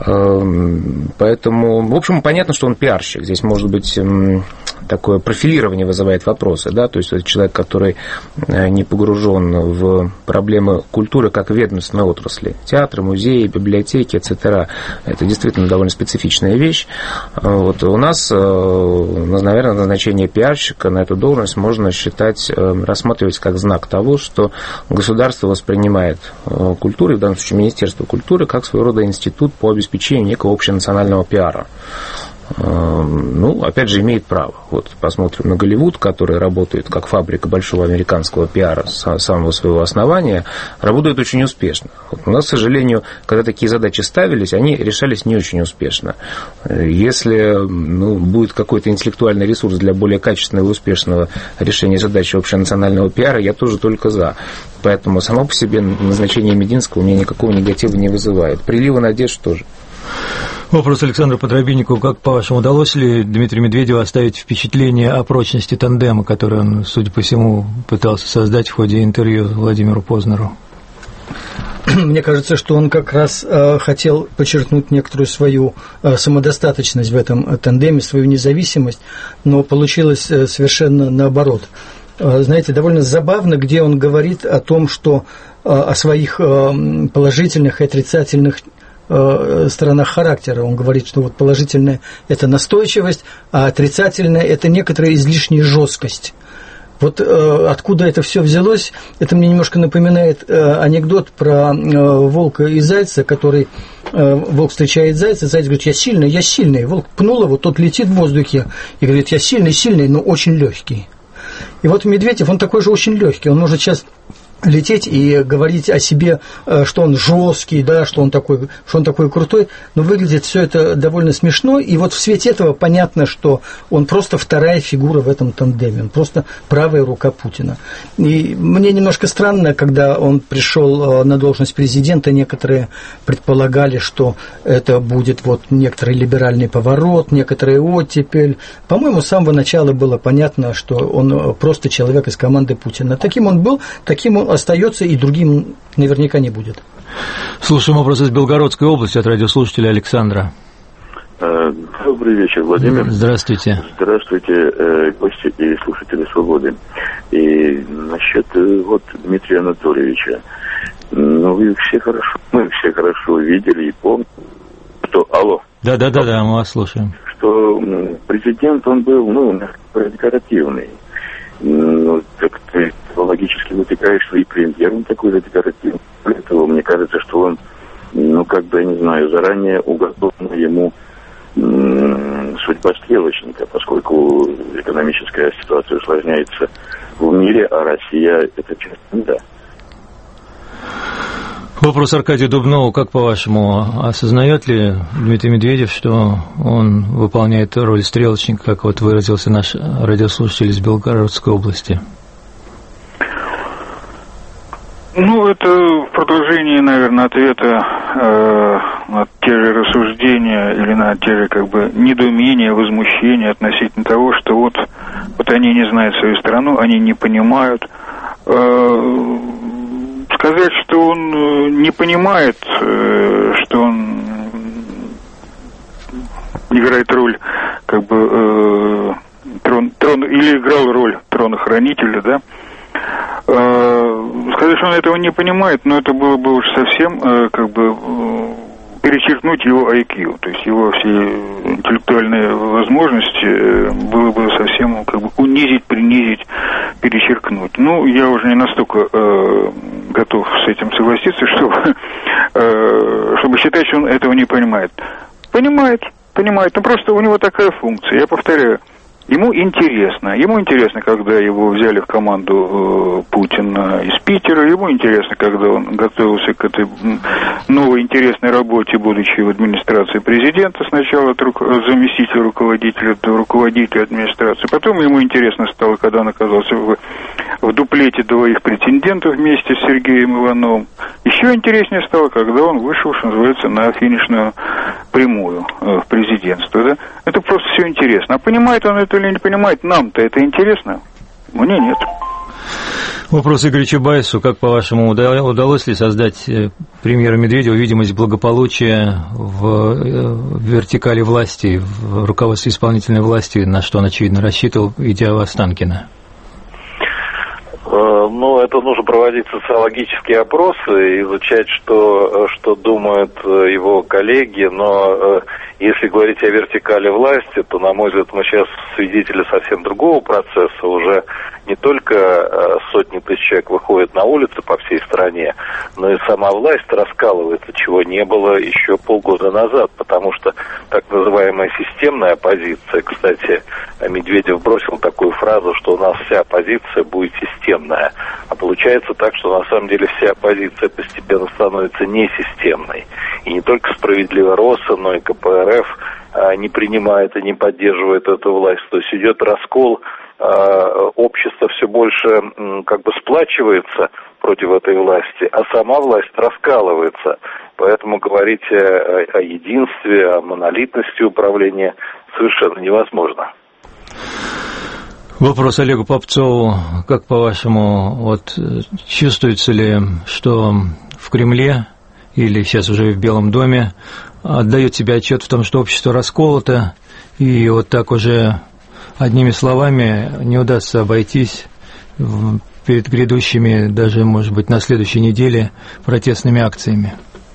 [SPEAKER 4] Поэтому, в общем, понятно, что он пиарщик. Здесь, может быть, такое профилирование вызывает вопросы, да, то есть это человек, который не погружен в проблемы культуры как ведомственной отрасли. Театры, музеи, библиотеки, etc. Это действительно довольно специфичная вещь. Вот у нас, наверное, назначение пиарщика на эту должность можно считать, рассматривать как знак того, что государство воспринимает культуру, в данном случае Министерство культуры, как своего рода институт по обеспечению некого общенационального пиара. Ну, опять же, имеет право. Вот посмотрим на Голливуд, который работает как фабрика большого американского пиара с самого своего основания, работает очень успешно. Вот у нас, к сожалению, когда такие задачи ставились, они решались не очень успешно. Если будет какой-то интеллектуальный ресурс для более качественного и успешного решения задачи общенационального пиара, я тоже только за. Поэтому само по себе назначение Мединского у меня никакого негатива не вызывает. Прилива надежд тоже.
[SPEAKER 2] Вопрос Александру Подробинникову. Как, по-вашему, удалось ли Дмитрию Медведеву оставить впечатление о прочности тандема, который он, судя по всему, пытался создать в ходе интервью Владимиру Познеру?
[SPEAKER 5] Мне кажется, что он как раз хотел подчеркнуть некоторую свою самодостаточность в этом тандеме, свою независимость, но получилось совершенно наоборот. Знаете, довольно забавно, где он говорит о том, что о своих положительных и отрицательных сторонах характера. Он говорит, что вот положительное – это настойчивость, а отрицательное – это некоторая излишняя жесткость. Вот откуда это все взялось, это мне немножко напоминает анекдот про волка и зайца, который волк встречает зайца, заяц говорит: я сильный. Волк пнул его, тот летит в воздухе и говорит: я сильный, но очень легкий. И вот Медведев, он такой же очень легкий, он может сейчас лететь и говорить о себе, что он жесткий, да, что он такой крутой, но выглядит все это довольно смешно, и вот в свете этого понятно, что он просто вторая фигура в этом тандеме, он просто правая рука Путина. И мне немножко странно, когда он пришел на должность президента, некоторые предполагали, что это будет вот некоторый либеральный поворот, некоторая оттепель. По-моему, с самого начала было понятно, что он просто человек из команды Путина. Таким он был, таким он остается, и другим наверняка не будет.
[SPEAKER 2] Слушаем вопрос из Белгородской области от радиослушателя Александра.
[SPEAKER 11] Добрый вечер, Владимир.
[SPEAKER 2] Здравствуйте.
[SPEAKER 11] Здравствуйте, гости и слушатели «Свободы». И насчет вот Дмитрия Анатольевича. Мы все хорошо видели и помним, что... Алло.
[SPEAKER 2] Да, мы вас слушаем.
[SPEAKER 11] Что президент, он был, декоративный. Так ты логически вытекаешь, что и премьер он такой же декоративный. Поэтому мне кажется, что он, заранее уготована ему судьба стрелочника, поскольку экономическая ситуация усложняется в мире, а Россия – это часть мира.
[SPEAKER 2] Вопрос Аркадию Дубнову. Как, по-вашему, осознает ли Дмитрий Медведев, что он выполняет роль стрелочника, как вот выразился наш радиослушатель из Белгородской области?
[SPEAKER 6] Это в продолжении, наверное, ответа на те же рассуждения или на те же недоумения, возмущения относительно того, что вот они не знают свою страну, они не понимают. Сказать, что он не понимает, что он играет роль или играл роль тронохранителя, да, Сказать, что он этого не понимает, но это было бы уж совсем перечеркнуть его IQ, то есть его все интеллектуальные возможности было бы совсем унизить, принизить, перечеркнуть. Ну, я уже не настолько готов с этим согласиться, чтобы считать, что он этого не понимает. Понимает, но просто у него такая функция, я повторяю. Ему интересно, когда его взяли в команду Путина из Питера, ему интересно, когда он готовился к этой новой интересной работе, будучи в администрации президента, сначала от заместителя руководителя до руководителя администрации, потом ему интересно стало, когда он оказался в дуплете двоих претендентов вместе с Сергеем Ивановым. Еще интереснее стало, когда он вышел, что называется, на финишную прямую в президентство. Да? Это просто все интересно. А понимает он это или не понимает, нам-то это интересно? Мне нет.
[SPEAKER 2] Вопрос Игорю Чубайсу. Как, по-вашему, удалось ли создать премьеру Медведеву видимость благополучия в вертикали власти, в руководстве исполнительной власти, на что он, очевидно, рассчитывал, идя в Останкино?
[SPEAKER 8] Ну, это нужно проводить социологические опросы, изучать, что думают его коллеги, но если говорить о вертикали власти, то, на мой взгляд, мы сейчас свидетели совсем другого процесса. Уже не только сотни тысяч человек выходят на улицы по всей стране, но и сама власть раскалывается, чего не было еще полгода назад, потому что так называемая системная оппозиция, кстати, Медведев бросил такую фразу, что у нас вся оппозиция будет системная, а получается так, что на самом деле вся оппозиция постепенно становится несистемной. И не только «Справедливая Росса», но и КПРФ не принимает и не поддерживает эту власть. То есть идет раскол, общество все больше сплачивается против этой власти, а сама власть раскалывается. Поэтому говорить о единстве, о монолитности управления совершенно невозможно.
[SPEAKER 2] Вопрос Олегу Попцову. Как, по-вашему, чувствуется ли, что в Кремле или сейчас уже в Белом доме отдает себе отчет в том, что общество расколото, и так уже одними словами не удастся обойтись перед грядущими, даже, может быть, на следующей неделе протестными акциями?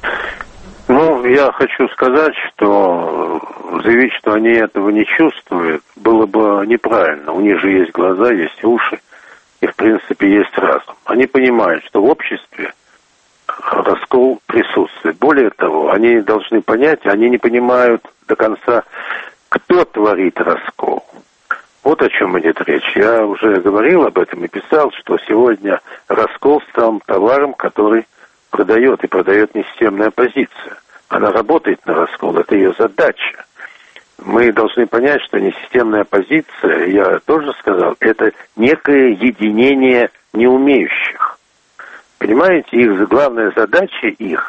[SPEAKER 3] Ну, я хочу сказать, что заявить, что они этого не чувствуют, было бы неправильно. У них же есть глаза, есть уши, и, в принципе, есть разум. Они понимают, что в обществе раскол присутствует. Более того, они должны понять, они не понимают до конца, кто творит раскол. Вот о чем идет речь. Я уже говорил об этом и писал, что сегодня раскол стал товаром, который продает несистемная оппозиция. Она работает на раскол, это ее задача. Мы должны понять, что несистемная оппозиция, я тоже сказал, это некое единение неумеющих. Понимаете, их главная задача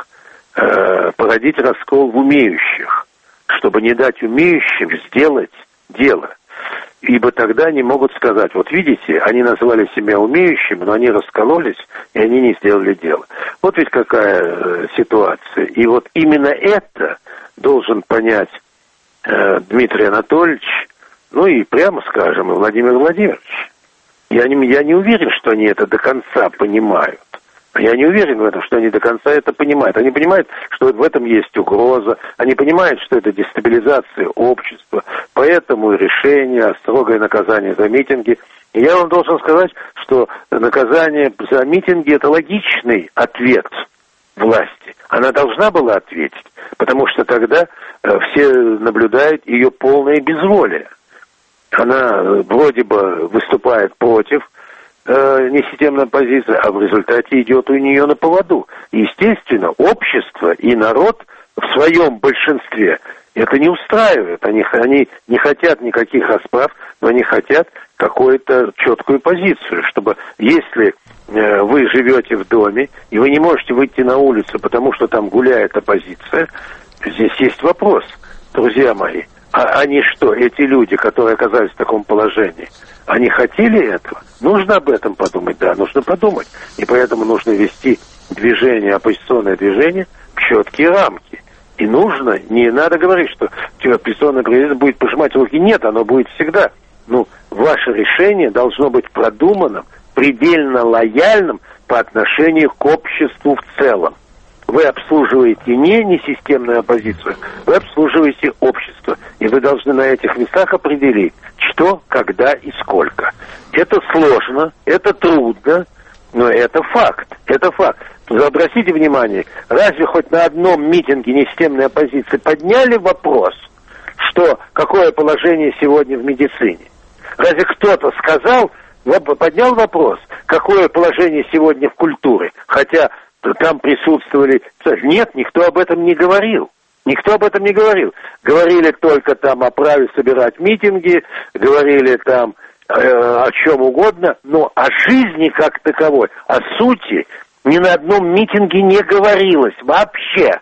[SPEAKER 3] породить раскол в умеющих, чтобы не дать умеющим сделать дело. Ибо тогда они могут сказать, вот видите, они назвали себя умеющими, но они раскололись, и они не сделали дело. Вот ведь какая ситуация. И вот именно это должен понять Дмитрий Анатольевич, ну и прямо скажем, и Владимир Владимирович. Я не уверен, что они это до конца понимают. Я не уверен в этом, что они до конца это понимают. Они понимают, что в этом есть угроза, они понимают, что это дестабилизация общества, поэтому и решение, строгое наказание за митинги. И я вам должен сказать, что наказание за митинги – это логичный ответ власти. Она должна была ответить, потому что тогда все наблюдают ее полное безволие. Она вроде бы выступает против несистемная позиция, а в результате идет у нее на поводу. И, естественно, общество и народ в своем большинстве это не устраивает. Они не хотят никаких расправ, но они хотят какую-то четкую позицию, чтобы если вы живете в доме, и вы не можете выйти на улицу, потому что там гуляет оппозиция, здесь есть вопрос, друзья мои. А они что, эти люди, которые оказались в таком положении, они хотели этого? Нужно об этом подумать, да, нужно подумать. И поэтому нужно вести оппозиционное движение в четкие рамки. И не надо говорить, что оппозиционное движение будет пожимать руки. Нет, оно будет всегда. Ваше решение должно быть продуманным, предельно лояльным по отношению к обществу в целом. Вы обслуживаете не системную оппозицию, вы обслуживаете общество. И вы должны на этих местах определить, что, когда и сколько. Это сложно, это трудно, но это факт. Это факт. Обратите внимание, разве хоть на одном митинге несистемной оппозиции подняли вопрос, что какое положение сегодня в медицине? Разве кто-то сказал, поднял вопрос, какое положение сегодня в культуре? Хотя там присутствовали... Нет, никто об этом не говорил. Никто об этом не говорил. Говорили только там о праве собирать митинги, говорили там о чем угодно, но о жизни как таковой, о сути ни на одном митинге не говорилось вообще.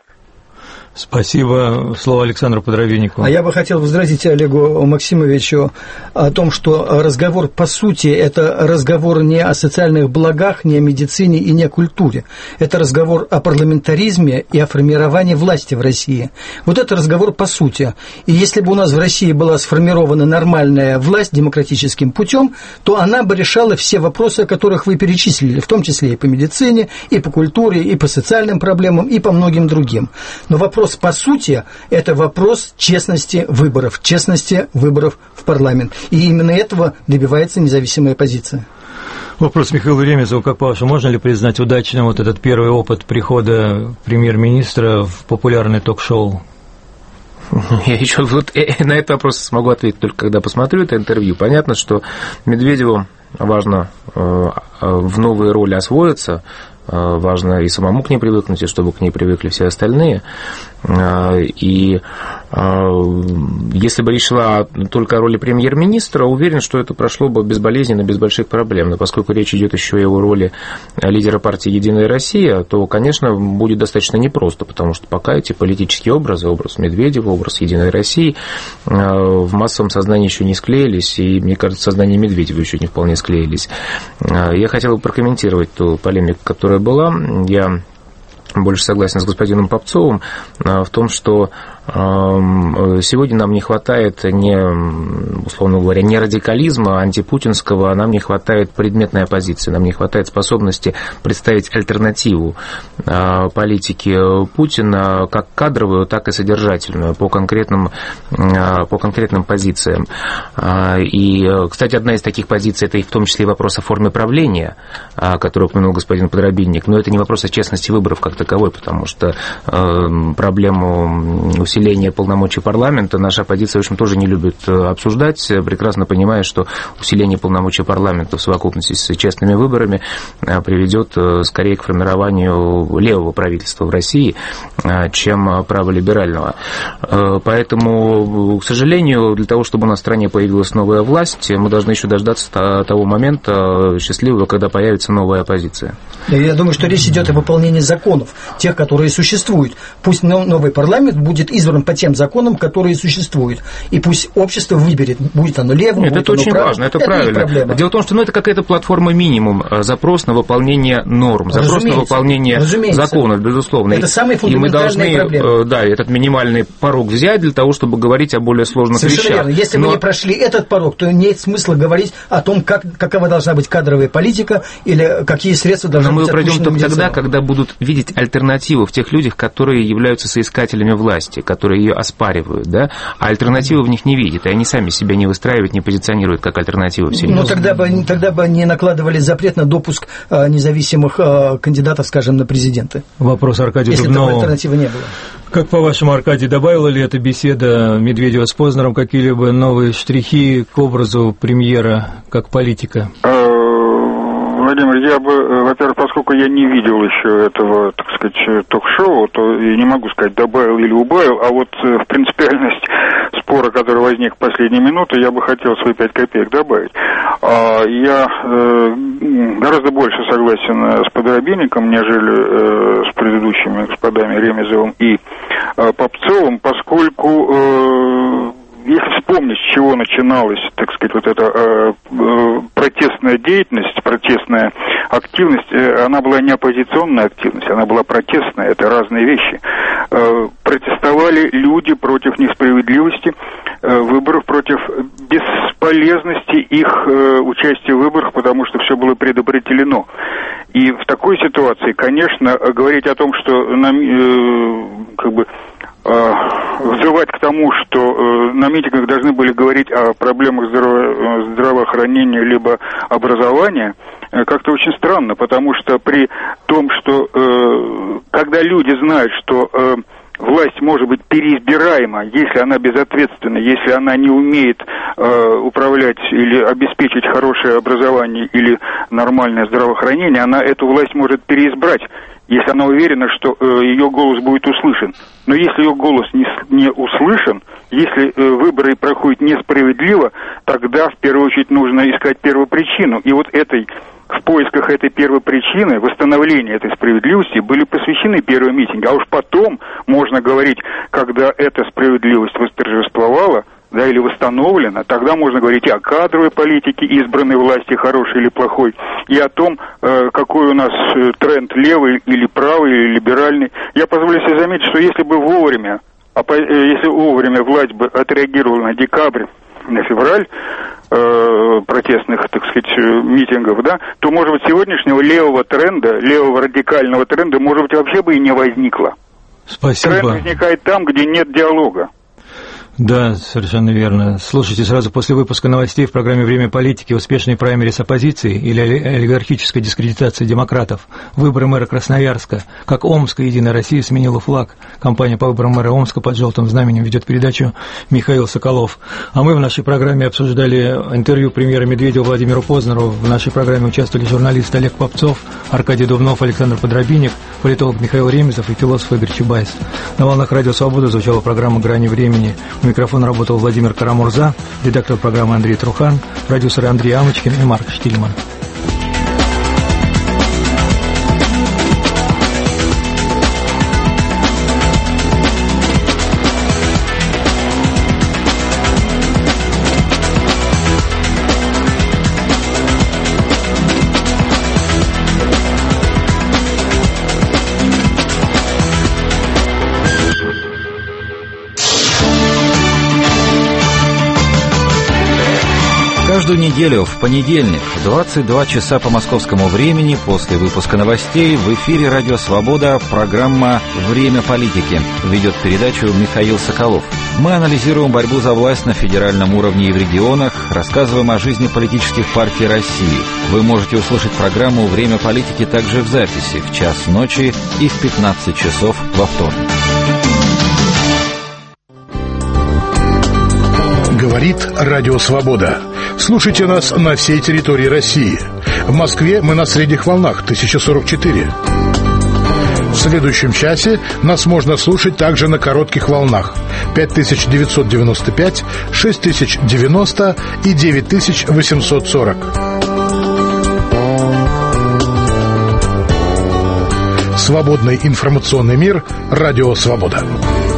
[SPEAKER 2] Спасибо. Слово Александру Подровиннику.
[SPEAKER 5] А я бы хотел возразить Олегу Максимовичу о том, что разговор по сути – это разговор не о социальных благах, не о медицине и не о культуре. Это разговор о парламентаризме и о формировании власти в России. Вот это разговор по сути. И если бы у нас в России была сформирована нормальная власть демократическим путем, то она бы решала все вопросы, о которых вы перечислили, в том числе и по медицине, и по культуре, и по социальным проблемам, и по многим другим. Но вопрос по сути, это вопрос честности выборов в парламент. И именно этого добивается независимая оппозиция.
[SPEAKER 2] Вопрос Михаилу Ремезову. Как по-вашему, можно ли признать удачным вот этот первый опыт прихода премьер-министра в популярное ток-шоу?
[SPEAKER 4] Я еще на этот вопрос смогу ответить только когда посмотрю это интервью. Понятно, что Медведеву важно в новые роли освоиться, важно и самому к ней привыкнуть, и чтобы к ней привыкли все остальные. И если бы речь шла только о роли премьер-министра, уверен, что это прошло бы безболезненно, без больших проблем. Но поскольку речь идет еще и о роли лидера партии «Единая Россия», то, конечно, будет достаточно непросто, потому что пока эти политические образы, образ Медведева, образ «Единой России» в массовом сознании еще не склеились, и, мне кажется, сознание Медведева еще не вполне склеились. Я хотел бы прокомментировать ту полемику, которая была. Я больше согласен с господином Попцовым в том, что сегодня нам не хватает условно говоря, не радикализма антипутинского, а нам не хватает предметной оппозиции, нам не хватает способности представить альтернативу политике Путина как кадровую, так и содержательную по конкретным позициям. И, кстати, одна из таких позиций, это и в том числе и вопрос о форме правления, который упомянул господин Подробинник, но это не вопрос о честности выборов как таковой, потому что проблему усиления полномочий парламента наша оппозиция, в общем, тоже не любит обсуждать, прекрасно понимая, что усиление полномочий парламента в совокупности с честными выборами приведет скорее к формированию левого правительства в России, чем праволиберального. Поэтому, к сожалению, для того, чтобы у нас в стране появилась новая власть, мы должны еще дождаться того момента счастливого, когда появится новая оппозиция.
[SPEAKER 5] Я думаю, что речь идет о выполнении законов, тех, которые существуют. Пусть новый парламент будет избран по тем законам, которые существуют. И пусть общество выберет, будет оно левым,
[SPEAKER 4] будет
[SPEAKER 5] это
[SPEAKER 4] очень
[SPEAKER 5] правым.
[SPEAKER 4] Важно, это правильно. Дело в том, что это какая-то платформа минимум, запрос на выполнение норм, запрос на выполнение законов, безусловно.
[SPEAKER 5] Это самые фундаментальные проблемы.
[SPEAKER 4] И мы должны, этот минимальный порог взять для того, чтобы говорить о более сложных
[SPEAKER 5] Совершенно
[SPEAKER 4] вещах.
[SPEAKER 5] Верно. Если мы не прошли этот порог, то нет смысла говорить о том, какова должна быть кадровая политика или какие средства должны быть отпущены.
[SPEAKER 4] Мы пройдем только тогда, когда будут видеть альтернативу в тех людях, которые являются соискателями власти, которые ее оспаривают, да, а альтернативы в них не видят, и они сами себя не выстраивают, не позиционируют как альтернативу в себе.
[SPEAKER 5] Но тогда бы они накладывали запрет на допуск независимых кандидатов, скажем, на президенты.
[SPEAKER 2] Вопрос Аркадию Дубнову.
[SPEAKER 5] Если такой альтернативы не было.
[SPEAKER 2] Как по-вашему, Аркадий, добавила ли эта беседа Медведева с Познером какие-либо новые штрихи к образу премьера как политика?
[SPEAKER 6] Владимир, я бы, во-первых, поскольку я не видел еще этого, так сказать, ток-шоу, то и не могу сказать, добавил или убавил, а вот в принципиальность спора, который возник в последние минуты, я бы хотел свои 5 копеек добавить. Я гораздо больше согласен с Подробинником, нежели с предыдущими господами Ремезовым и Попцовым, поскольку... Если вспомнить, с чего начиналась, так сказать, вот эта протестная деятельность, протестная активность, она была не оппозиционная активность, она была протестная, это разные вещи. Протестовали люди против несправедливости, выборов, против бесполезности их участия в выборах, потому что все было предопределено. И в такой ситуации, конечно, говорить о том, что взывать к тому, что на митингах должны были говорить о проблемах здравоохранения либо образования, как-то очень странно, потому что при том, что когда люди знают, что власть может быть переизбираема, если она безответственна, если она не умеет управлять или обеспечить хорошее образование или нормальное здравоохранение, она эту власть может переизбрать, если она уверена, что ее голос будет услышан. Но если ее голос не услышан, если выборы проходят несправедливо, тогда в первую очередь нужно искать первопричину. И вот в поисках этой первопричины, восстановления этой справедливости были посвящены первые митинги. А уж потом можно говорить, когда эта справедливость восторжествовала, да, или восстановлена, тогда можно говорить и о кадровой политике избранной власти, хорошей или плохой, и о том, какой у нас тренд, левый или правый, или либеральный. Я позволю себе заметить, что если вовремя власть бы отреагировала на декабрь, на февраль протестных, так сказать, митингов, да, то, может быть, сегодняшнего левого тренда, левого радикального тренда, может быть, вообще бы и не возникло.
[SPEAKER 2] Спасибо.
[SPEAKER 6] Тренд возникает там, где нет диалога.
[SPEAKER 2] Да, совершенно верно. Слушайте сразу после выпуска новостей в программе «Время политики» успешный праймерис оппозиции или олигархическая дискредитация демократов, выборы мэра Красноярска, как Омская «Единая Россия» сменила флаг. Компания по выборам мэра Омска под желтым знаменем ведет передачу Михаил Соколов. А мы в нашей программе обсуждали интервью премьера Медведева Владимиру Познеру. В нашей программе участвовали журналисты Олег Попцов, Аркадий Дубнов, Александр Подробинник, политолог Михаил Ремезов и философ Игорь Чубайс. На волнах Радио Свобода звучала программа «Грани времени». У микрофона работал Владимир Карамурза, редактор программы Андрей Трухан, продюсеры Андрей Амочкин и Марк Штильман.
[SPEAKER 12] Каждую неделю в понедельник в 22 часа по московскому времени после выпуска новостей в эфире «Радио Свобода» программа «Время политики». Ведет передачу Михаил Соколов. Мы анализируем борьбу за власть на федеральном уровне и в регионах, рассказываем о жизни политических партий России. Вы можете услышать программу «Время политики» также в записи в час ночи и в 15 часов во вторник.
[SPEAKER 13] Говорит Радио Свобода. Слушайте нас на всей территории России. В Москве мы на средних волнах 1044. В следующем часе нас можно слушать также на коротких волнах 5995, 6090 и 9840. Свободный информационный мир. Радио Свобода.